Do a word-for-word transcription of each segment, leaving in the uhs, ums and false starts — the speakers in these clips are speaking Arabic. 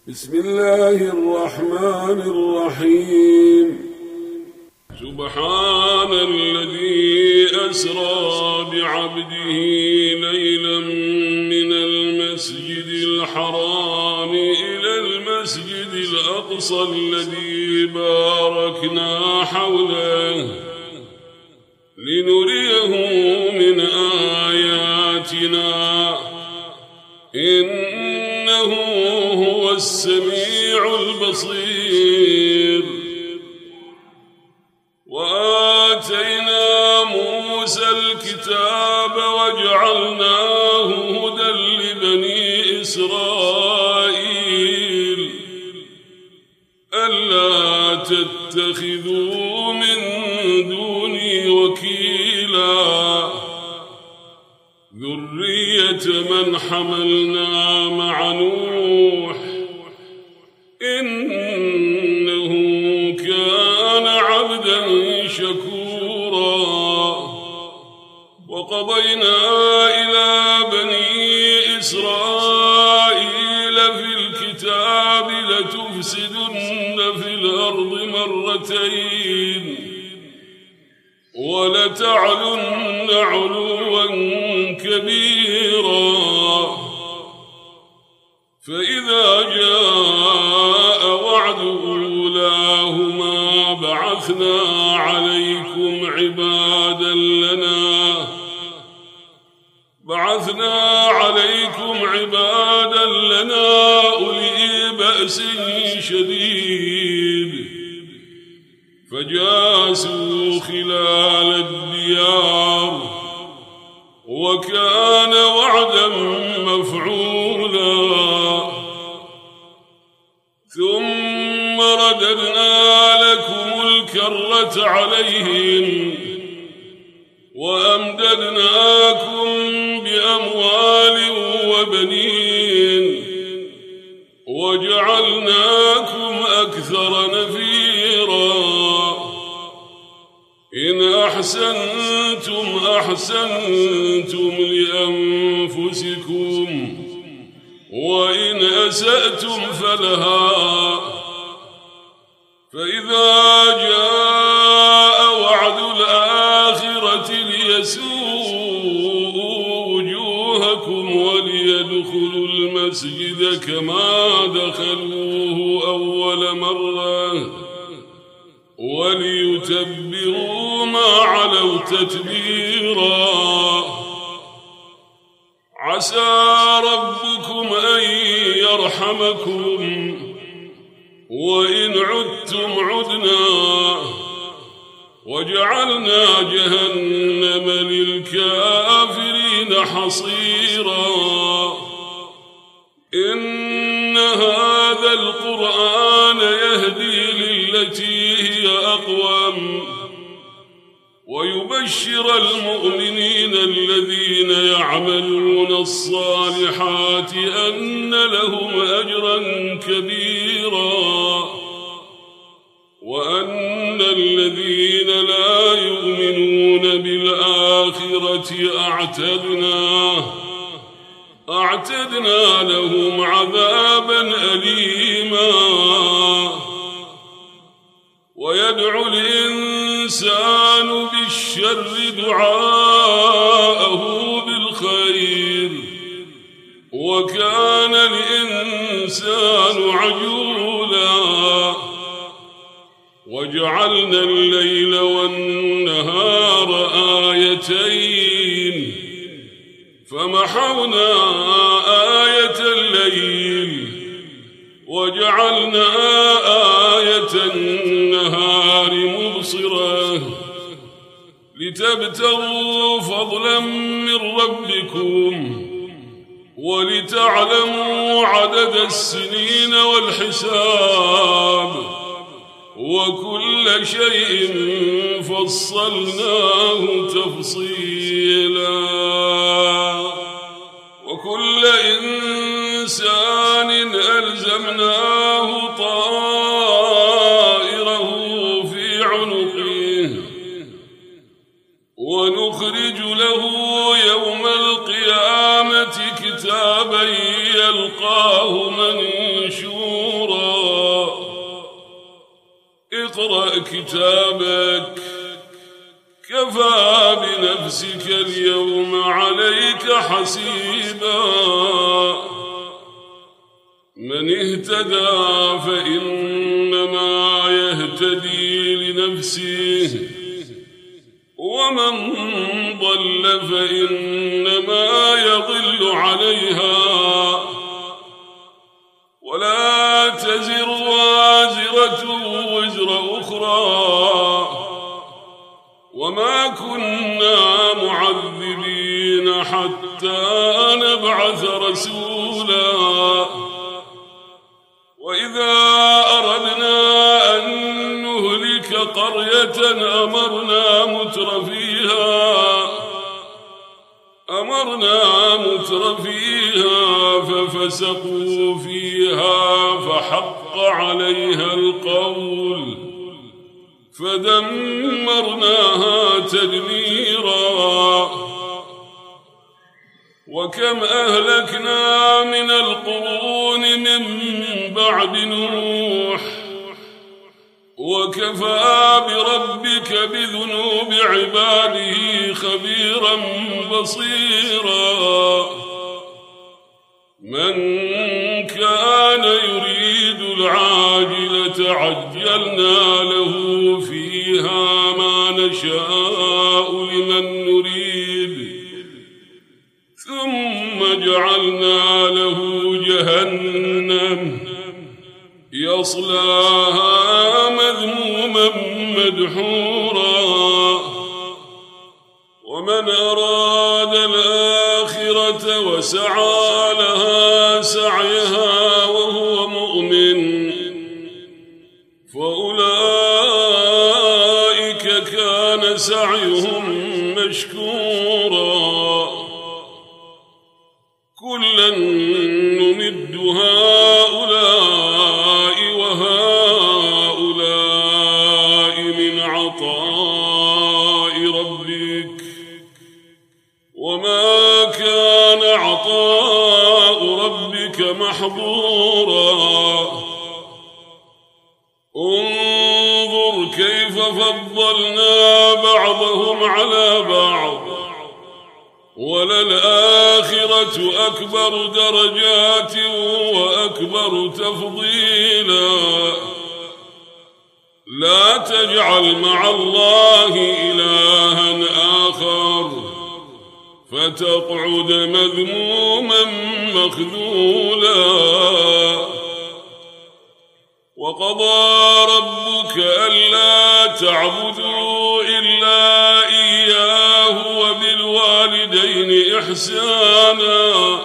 بسم الله الرحمن الرحيم سبحان الذي أسرى بعبده ليلا من المسجد الحرام إلى المسجد الأقصى الذي باركنا حوله لنريه من آياتنا إنه هو السميع البصير. وآتينا موسى الكتاب وجعلناه هدى لبني إسرائيل ألا تتخذوا من دوني وكيلا ذرية من حملنا مع نوح إنه كان عبدا شكورا. وقضينا إلى بني إسرائيل في الكتاب لتفسدن في الأرض مرتين ولتعلن علوا كبيرا. فإذا جاء وعد أولاهما بعثنا عليكم عبادا لنا بعثنا عليكم عبادا لنا أولي بأس شديد فجاسوا خلال الديار وكان وعدا مفعولا. ثم رددنا لكم الكرة عليهم وأمددناكم بأموال وبنين وجعلناكم أكثر نفيرا. إن أحسنتم أحسنتم لأنفسكم وإن أسأتم فلها. فإذا جاء وعد الآخرة ليسوءوا وجوهكم وليدخلوا المسجد كما دخلوه أول مرة وليتبروا ما علوا تتبيرا. عسى ربكم أن يرحمكم وإن عدتم عدنا وجعلنا جهنم للكافرين حصيرا. إن هذا القرآن يهدي للتي هي أقوم ويبشر المؤمنين الذين يعملون الصالحات أن لهم أجرا كبيرا وأن الذين لا يؤمنون بالآخرة أعتدنا أعتدنا لهم عذابا أليما. ويدعو الإنسان بالشر دعاءه بالخير وكان الإنسان عجولا. وجعلنا الليل والنهار آيتين فمحونا آية الليل وجعلنا آية النهار مبصرة لتبتغوا فضلا من ربكم ولتعلموا عدد السنين والحساب وكل شيء فصلناه تفصيلا. وكل إنسان ألزمناه طائره في عنقه ونخرج له يوم القيامة كتابا يلقاه منشورا اقرأ كتابك كفى بنفسك اليوم عليك حسيبا من اهتدى فإنما يهتدي لنفسه ومن ضل فإنما يضل عليها ولا تزر وازرة وزر أخرى وما كنا معذبين حتى نبعث رسولا وإذا أردنا أن نهلك قرية أمرنا متر فيها أمرنا متر فيها ففسقوا فيها فحق عليها القول فدمرناها تدميرا وكم أهلكنا من القرون من بعد نوح وكفى بربك بذنوب عباده خبيرا بصيرا من كان يريد العاجلة عجلنا له فيها ما نشاء لمن نريد ثم جعلنا له جهنم يصلاها مذموما مدحورا ومن أراد الآخرة وسعى لها سعيها وهو مؤمن فأولئك كان سعيهم مشكورا كلا نمد هؤلاء وهؤلاء من عطاء ربك وما كان عطاء ربك محظورا انظر كيف فضلنا بعضهم على بعض وللآخرة أكبر درجات وأكبر تفضيلا لا تجعل مع الله إلها آخر فتقعد مذموما مخذولا وقضى ربك ألا تعبدوا إلا إياه وبالوالدين إحسانا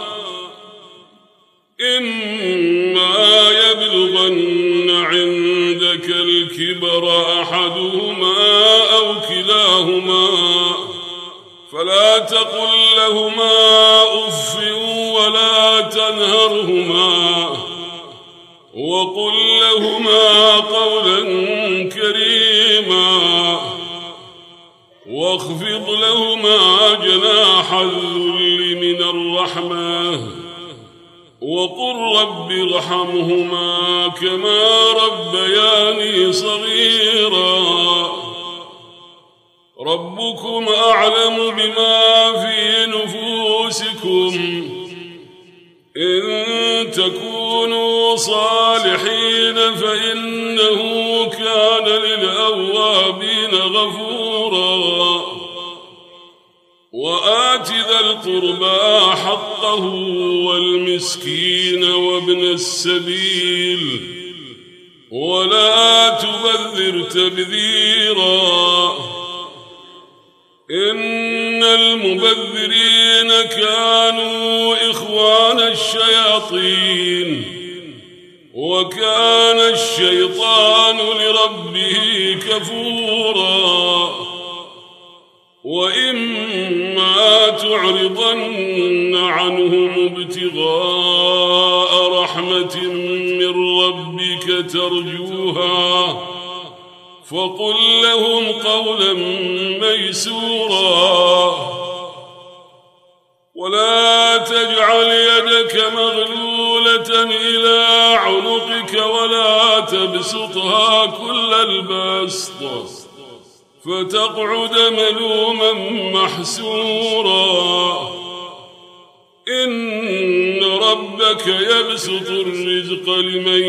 إما يبلغن عندك الكبر أحدهما أو كلاهما فلا تقل لهما أف ولا تنهرهما وقل لهما قولا كريما واخفض لهما جناح الذل من الرحمة وقل رب ارحمهما كما ربياني صغيرا ربكم أعلم بما في نفوسكم إن تكونوا صالحين فإنه كان للأوابين غفورا وآت ذا القربى حقه والمسكين وابن السبيل ولا تبذر تبذيرا إن المبذرين كانوا إخوان الشياطين وكان الشيطان لربه كفورا وإما تعرضن عنهم ابتغاء رحمة من ربك ترجوها فقل لهم قولا ميسورا ولا تجعل يدك مغلولة إلى عنقك ولا تبسطها كل البسط فتقعد ملوما محسورا إن ربك يبسط الرزق لمن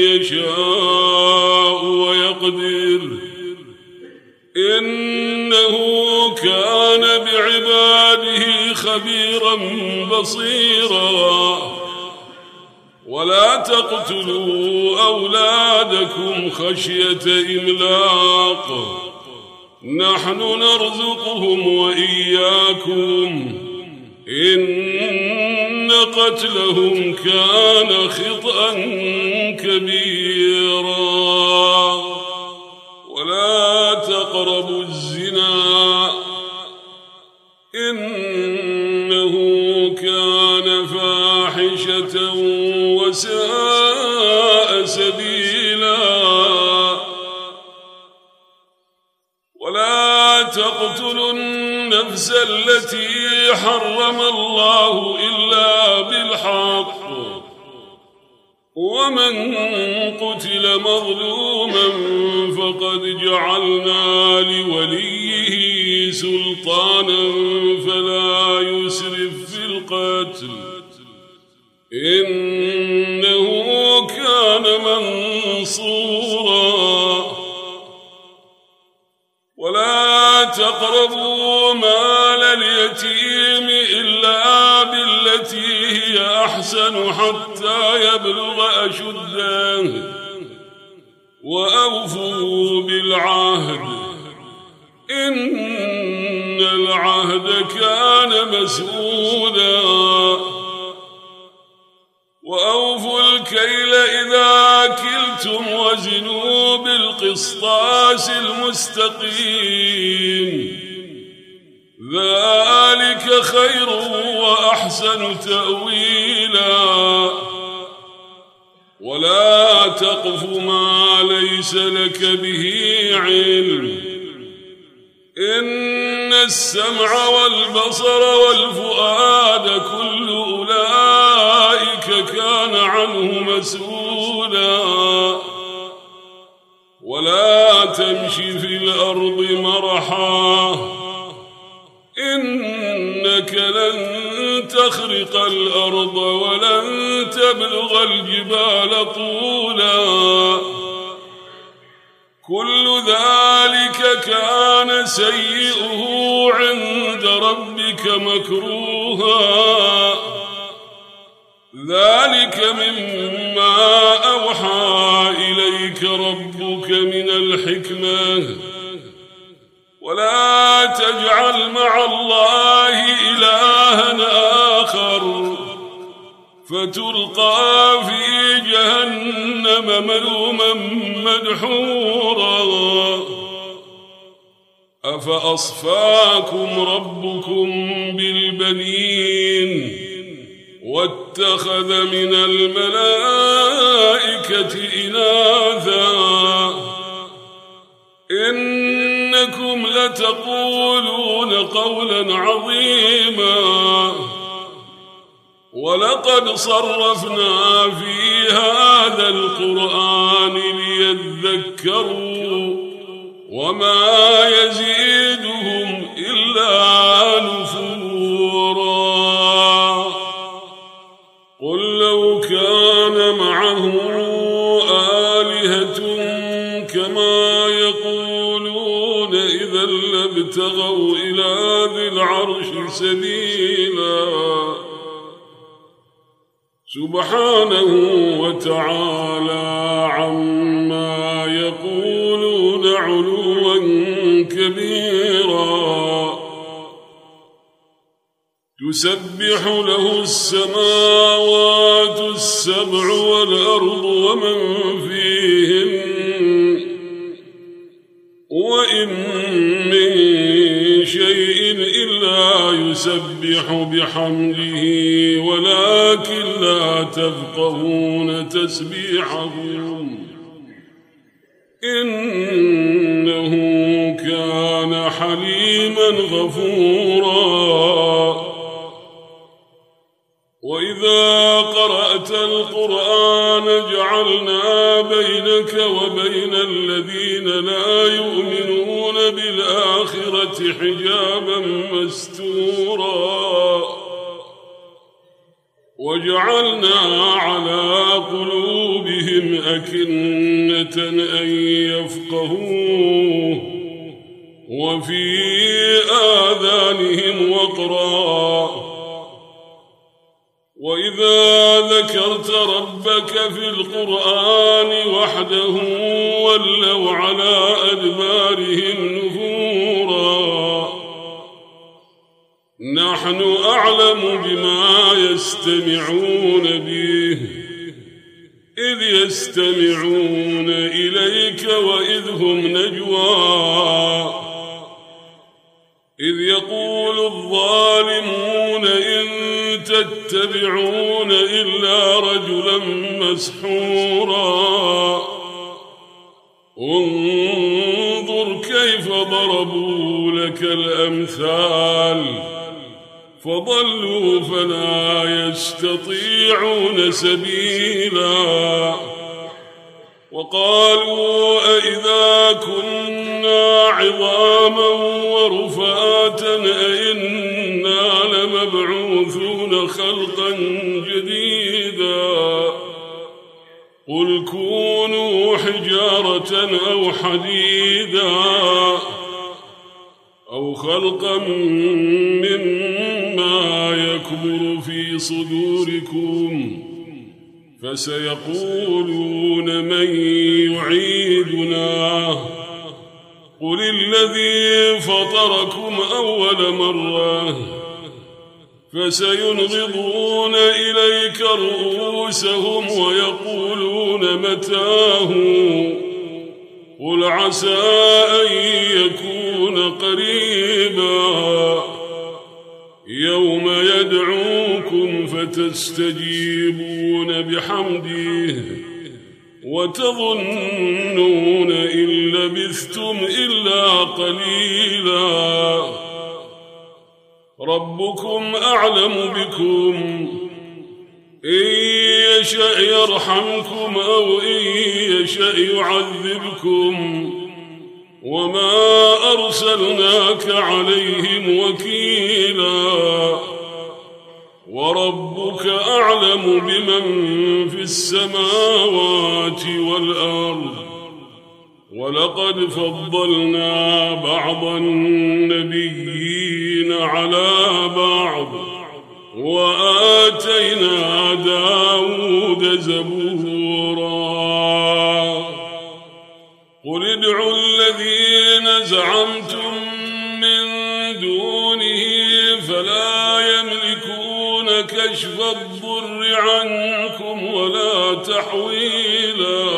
يشاء ويقدر إنه كان بعباده خبيرا بصيرا ولا تقتلوا أولادكم خشية إملاق نحن نرزقهم وإياكم إن قتلهم كان خطأ كبيرا ولا تقربوا الزنا إنه كان فاحشة وساء سبيلا ولا تقتلوا النفس التي حرم الله إلا بالحق ومن قتل مظلوما فقد جعلنا لوليه سلطانا فلا يسرف في القتل إنه كان منصورا ولا تقربوا مال اليتيم إلا بالتي هي أحسن حتى يبلغ أشده وأوفوا بالعهد إن العهد كان مسؤولا وأوفوا الكيل إذا كلتم وزنوا بالقسطاس المستقيم ذلك خير وأحسن تأويلا ولا تقف ما ليس لك به علم إن السمع والبصر والفؤاد كل أولئك كان عنه مسؤولا ولا تمش في الأرض مرحا إنك لن تخرق الأرض ولن تبلغ الجبال طولا كل ذلك كان سيئه عند ربك مكروها ذلك مما أوحى إليك ربك من الحكمة ولا تجعل مع الله إلها آخر فتلقى في جهنم ملوما مدحورا أفأصفاكم ربكم بالبنين واتخذ من الملائكة إناثا إنكم لتقولون قولا عظيما ولقد صرفنا في هذا القرآن ليذكروا وما يزيدهم إلا نفورا قل لو كان معه آلهة كما يقولون إذا لابتغوا إلى ذي العرش سبيلا سبحانه وتعالى عما يقولون علوا كبيرا تسبح له السماوات السبع والأرض ومن فيهن وإن من شيء إلا يسبح بحمده ولكن لا تفقهون تسبيحهم إنه كان حليما غفورا وإذا وإذا قرأت القرآن جعلنا بينك وبين الذين لا يؤمنون بالآخرة حجابا مستورا وجعلنا على قلوبهم أكنة أن يفقهوه وفي آذانهم وقرا وإذا ذكرت ربك في القرآن وحده ولوا على أدبارهم نفورا نحن أعلم بما يستمعون به إذ يستمعون إليك وإذ هم نجوى إذ يقول الظالمون إن تتبعون إلا رجلا مسحورا انظر كيف ضربوا لك الأمثال فضلوا فلا يستطيعون سبيلا وقالوا أئذا كنا عظاما ورفاتا أئنا لمبعوثون خلقا جديدا قل كونوا حجارة أو حديدا أو خلقا مما يكبر في صدوركم فسيقولون من يعيدنا قل الذي فطركم أول مرة فسينغضون إليك رؤوسهم ويقولون متاه قل عسى أن يكون قريبا يوم يدعوكم فتستجيبون بحمده وتظنون إن لبثتم إلا قليلا ربكم أعلم بكم إن يشأ يرحمكم أو إن يشأ يعذبكم وما أرسلناك عليهم وكيلا وربك أعلم بمن في السماوات والأرض ولقد فضلنا بعض النبيين على بعض وآتينا داود زبورا قل ادعوا الذين زعمتم من دونه فلا يملكون كشف الضر عنكم ولا تحويلا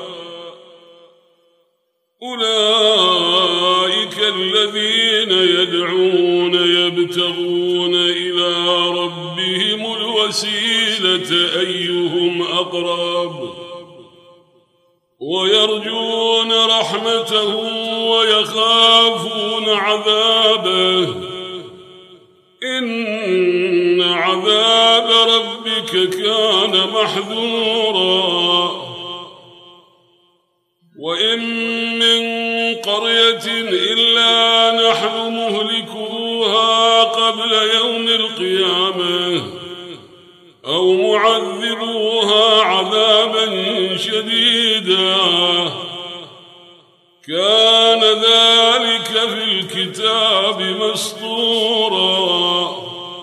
أولئك الذين يدعون يبتغون إلى ربهم الوسيلة أيهم أقرب ويرجون رحمته ويخافون عذابه إن عذاب ربك كان محذورا وإن من قرية إلا نحن مهلكوها قبل يوم القيامة أو معذبوها عذابا شديدا كان ذلك في الكتاب مسطورا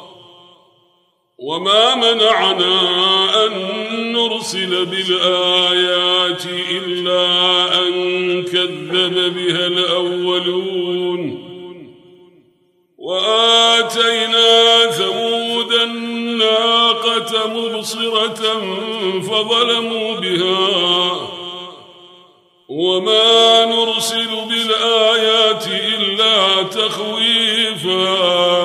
وما منعنا أن نرسل بالآيات إلا أن كذب بها الأولون وآتينا ثمود الناقة مبصرة فظلموا بها وما نرسل بالآيات إلا تخويفا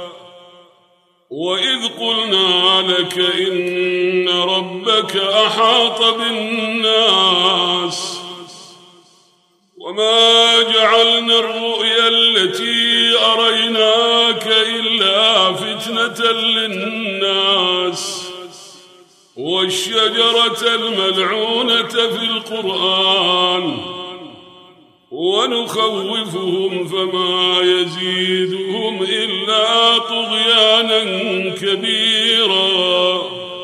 وإذ قلنا لك إن ربك أحاط بالناس وما جعلنا الرؤيا التي أريناك إلا فتنة للناس والشجرة الملعونة في القرآن ونخوفهم فما يزيدهم إلا طغيانا كبيرا.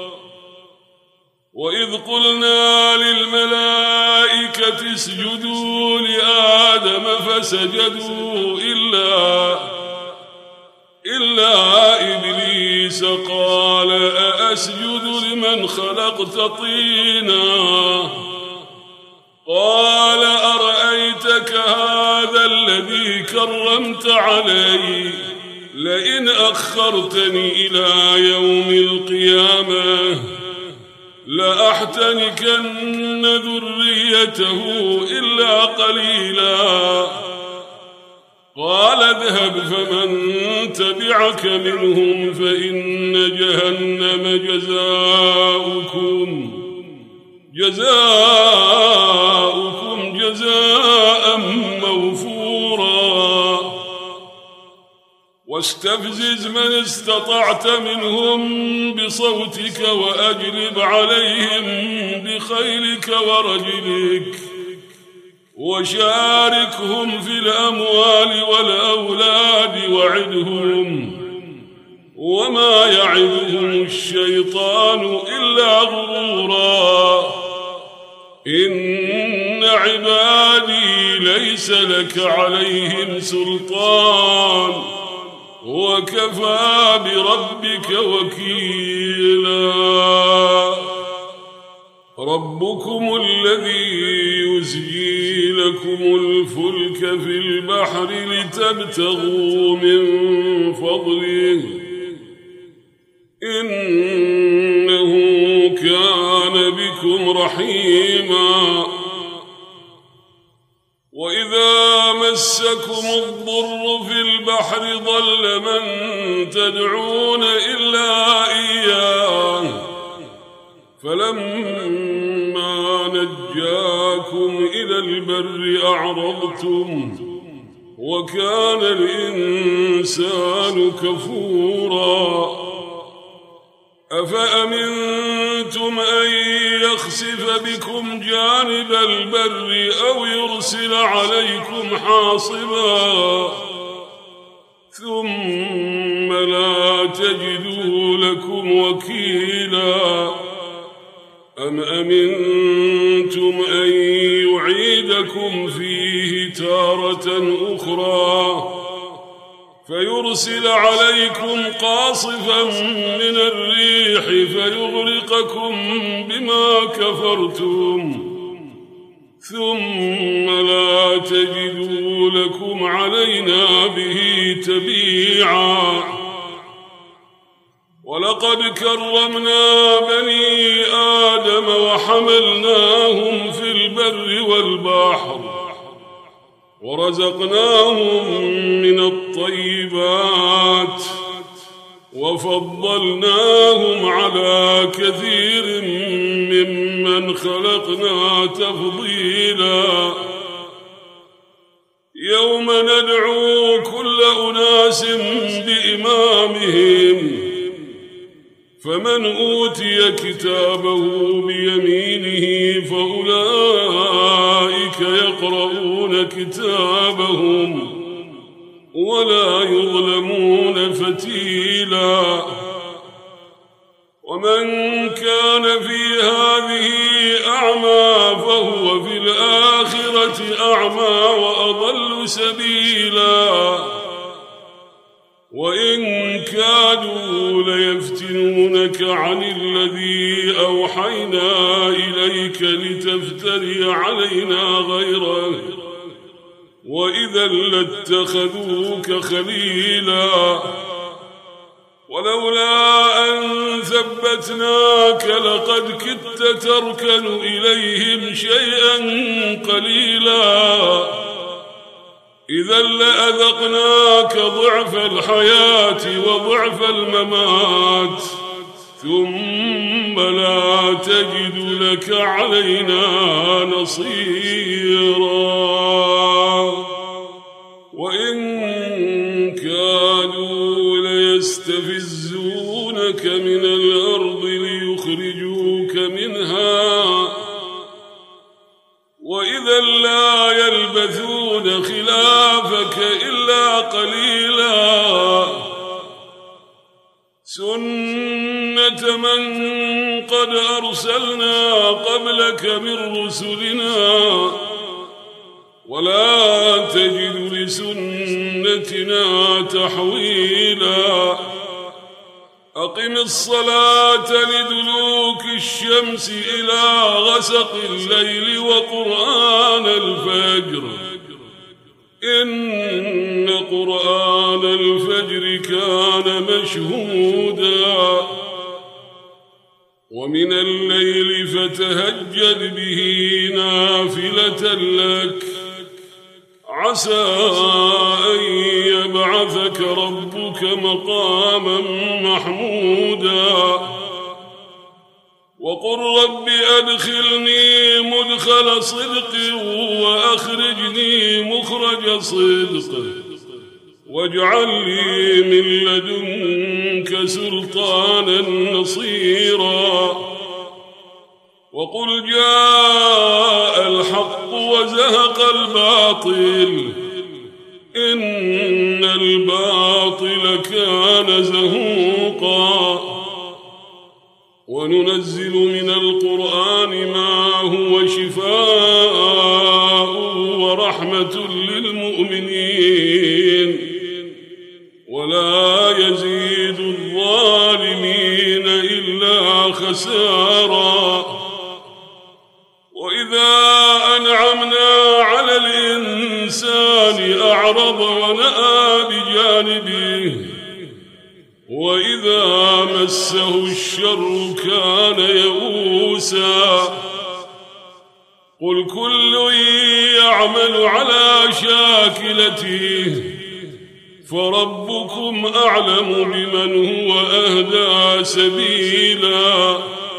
وإذ قلنا للملائكة اسجدوا لآدم فسجدوا إلا إلا إبليس قال أأسجد لمن خلقت طينا قال أرأيتك هذا الذي كرمت علي لئن أخرتني إلى يوم القيامة لأحتنكن ذريته إلا قليلا. قال اذهب فمن تبعك منهم فإن جهنم جزاؤكم جزاؤكم جزاء موفورا. واستفزز من استطعت منهم بصوتك وأجلب عليهم بخيلك ورجلك وشاركهم في الأموال والأولاد وعدهم وما يعدهم الشيطان إلا غرورا. إن عبادي ليس لك عليهم سلطان وكفى بربك وكيلا. ربكم الذي يزجي لكم الفلك في البحر لتبتغوا من فضله إنه كان بكم رحيما. وإذا مسكم الضر في البحر ضل من تدعون إلا إياه فلما نجاكم إلى البر أعرضتم وكان الإنسان كفورا. أفأمنتم أن يخسف بكم جانب البر أو يرسل عليكم حاصبا ثم لا تجدوا لكم وكيلا. أم أمنتم أن يعيدكم فيه تارة أخرى فيرسل عليكم قاصفا من الريح فيغرقكم بما كفرتم ثم لا تجدوا لكم علينا به تبيعا. ولقد كرمنا بني آدم وحملناهم في البر والبحر ورزقناهم من الطيبات وفضلناهم على كثير ممن خلقنا تفضيلا. يوم ندعو كل أناس بإمامهم فمن أوتي كتابه بيمينه فأولئك يقرؤون كتابهم ولا يظلمون فتيلا. ومن كان في هذه أعمى فهو في الآخرة أعمى وأضل سبيلا. وإن كادوا ليفتنونك عن الذي أوحينا إليك لتفتري علينا غيره وإذا لاتخذوك خليلا. ولولا أن ثبتناك لقد كدت تركن إليهم شيئا قليلا. إذا لأذقناك ضعف الحياة وضعف الممات ثم لا تجد لك علينا نصيرا. وإن كادوا ليستفزونك من الأرض ليخرجوا وإذا لا يلبثون خلافك إلا قليلا سنة من قد أرسلنا قبلك من رسلنا ولا تجد لسنتنا تحويلا أقم الصلاة لدلوك الشمس إلى غسق الليل وقرآن الفجر إن قرآن الفجر كان مشهودا ومن الليل فتهجد به نافلة لك عسى أن يبعثك ربك مقاما محمودا وقل رب أدخلني مدخل صدق وأخرجني مخرج صدق واجعل لي من لدنك سلطانا نصيرا وقل جاء الحق وزهق الباطل إن الباطل كان زهوقا وننزل من القرآن ما هو شفاء ورحمة للمؤمنين ولا يزيد الظالمين إلا خسارا وإذا أنعمنا على الإنسان أعرض ونأى بجانبه وإذا مسه الشر كان يئوسا قل كل يعمل على شاكلته فربكم أعلم بمن هو أهدى سبيلا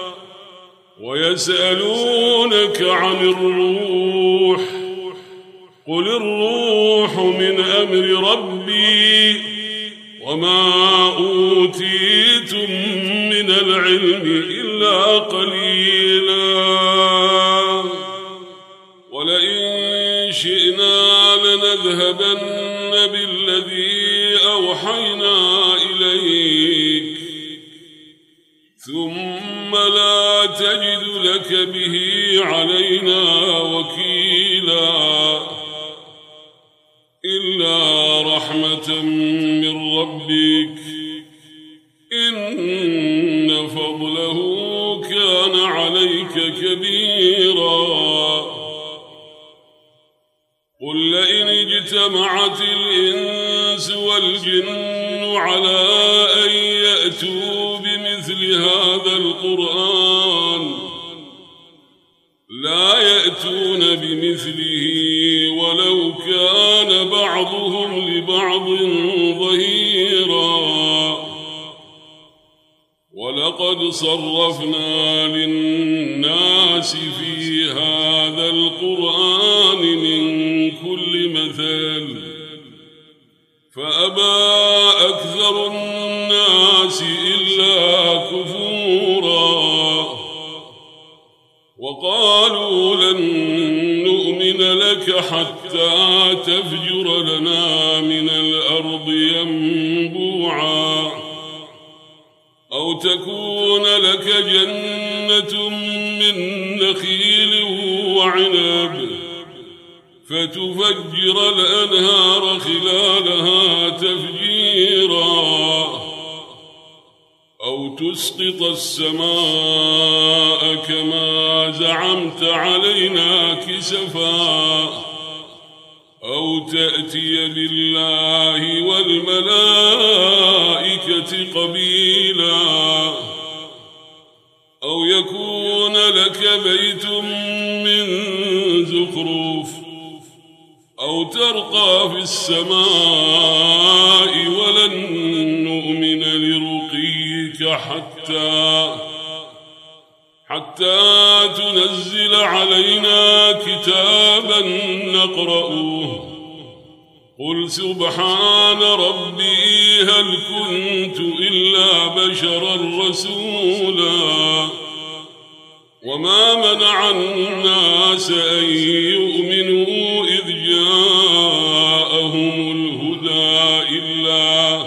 ويسألونك عن الروح قل الروح من أمر ربي وما أوتيتم من العلم إلا قليلا ولئن شئنا لنذهبن بالذي أوحينا إليك ثم لا تجد لك به علينا وكيلا إلا رحمة من ربك إن فضله كان عليك كبيرا قل لئن اجتمعت الإنس والجن على أن يأتوا بمثل هذا القرآن لا يأتون بمثله ولو كان بعضهم لبعض ظهيرا ولقد صرفنا للناس في هذا القرآن من كل مثل فأبى أكثر الناس إلا كفورا وقالوا لن نؤمن لك حتى تفجر لنا من الأرض ينبوعا أو تكون لك جنة من نخيل وعنب فتفجر الأنهار خلالها تفجيرا أو تسقط السماء كما زعمت علينا كسفا أو تأتي بالله والملائكة قبيلا أو يكون لك بيت من زخرف أو ترقى في السماء ولن نؤمن لرقيك حتى حتى تنزل علينا كتابا نقرأه قل سبحان ربي هل كنت إلا بشرا رسولا وما منع الناس أن يؤمنوا إذ جاءهم الهدى إلا,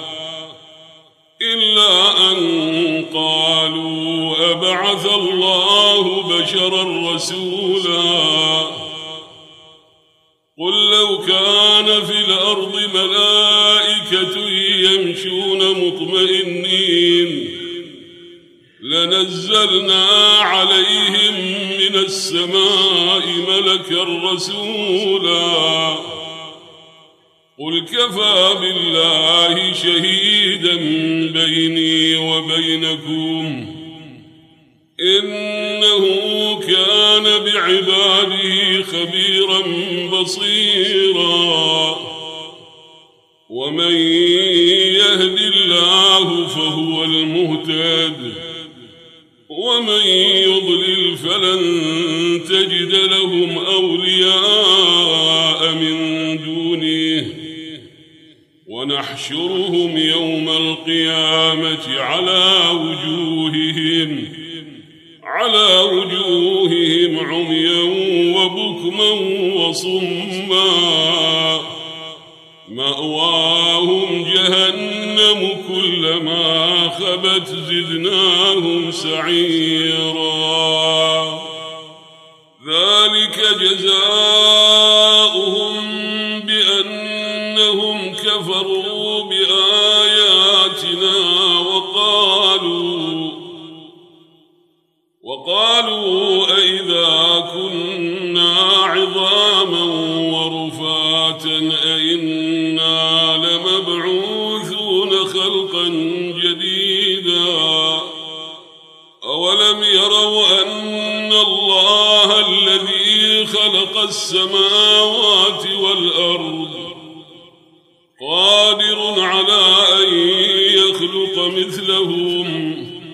إلا أن قالوا أبعث الله بشرا رسولا قل لو كان في الأرض ملائكة يمشون مطمئنين لنزلنا عليهم من السماء ملكا رسولا قل كفى بالله شهيدا بيني وبينكم إنه كان بعباده خبيرا بصيرا ومن يهد الله فهو المهتد ومن يضلل فلن تجد لهم أولياء من دونه ونحشرهم يوم القيامة على وجوههم على وجوههم عميا وبكما وصما مأواهم جهنم كلما خبت زدناهم سعيرا ذلك جزاؤهم بأنهم كفروا بآياتنا وقالوا وقالوا أئذا كنا عظاما ورفاتا أئنا لمبعوثون خلقا جديدا أولم يروا أن الله الذي خلق السماوات والأرض قادر على أن يخلق مثلهم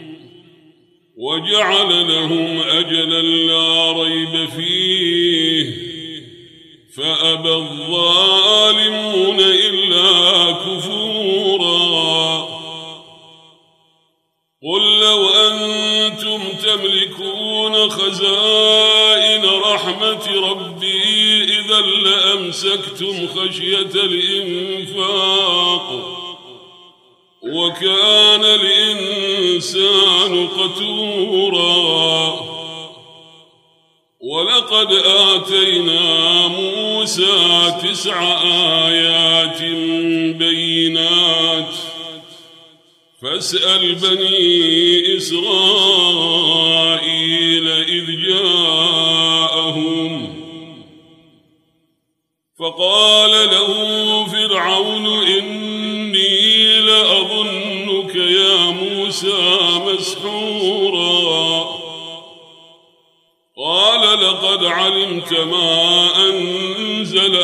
وجعل لهم أجلا لا ريب فيه فأبى الظالمون إلا كفورا قل لو أنتم تملكون خزائن رحمة ربي إذا لأمسكتم خشية الإنفاق وكان الإنسان قتورا ولقد آتينا موسى تسع آيات بينات فاسأل بني إسرائيل إذ جاءهم فقال له فرعون إني لأظنك يا موسى مسحورا قال لقد علمت ما أنزل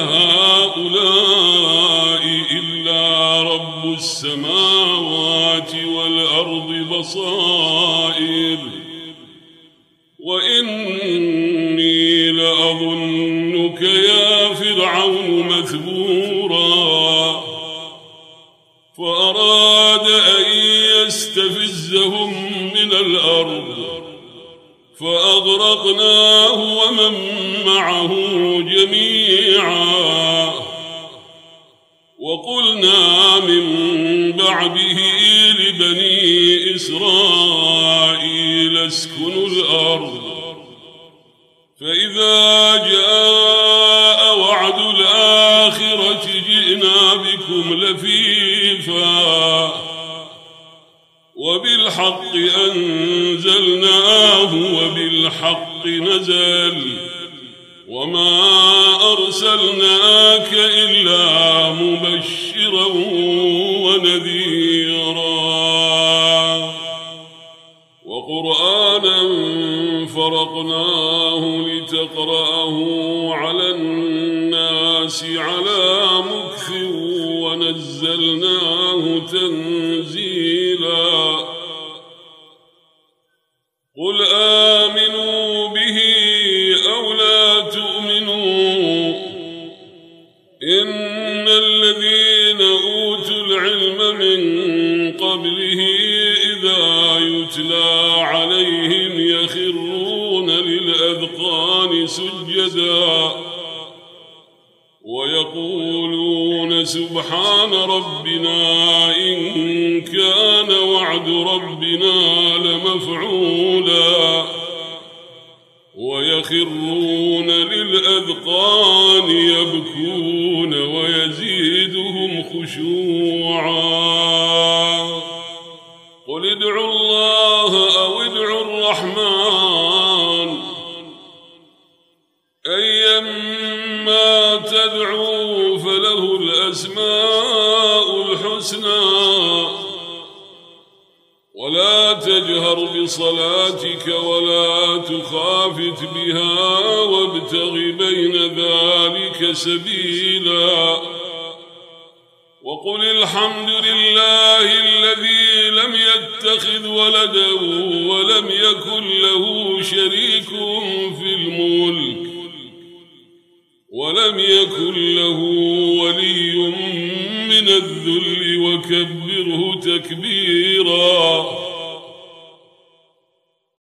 هؤلاء إلا رب السماوات والأرض بصائر وإني لأظنك يا فرعون مثبورا فأراد أن يستفزهم من الأرض فأغرقناه ومن معه جميعا وقلنا من بعده لبني إسرائيل اسكنوا الأرض فإذا جاء وعد الآخرة جئنا بكم لفيفا وبالحق أنزلناه وبالحق نزل وما أرسلناك إلا مبشرا ونذيرا وقرآنا فرقناه لتقرأه على الناس على مكث ونزلناه تنزيلا قل آمنوا به أو لا تؤمنوا إن الذين أوتوا العلم من قبله إذا يتلى عليهم يخرون سجدا ويقولون سبحان ربنا إن كان وعد ربنا لمفعولا ويخرون للأذقان يبكون ويزيدهم خشوعا قل ادعوا الله أو ادعوا الرحمن أيما تدعوا فله الأسماء الحسنى ولا تجهر بصلاتك ولا تخافت بها وابتغ بين ذلك سبيلا وقل الحمد لله الذي لم يتخذ ولدا ولم يكن له شريك في الملك ولم يكن له ولي من الذل وكبره تكبيرا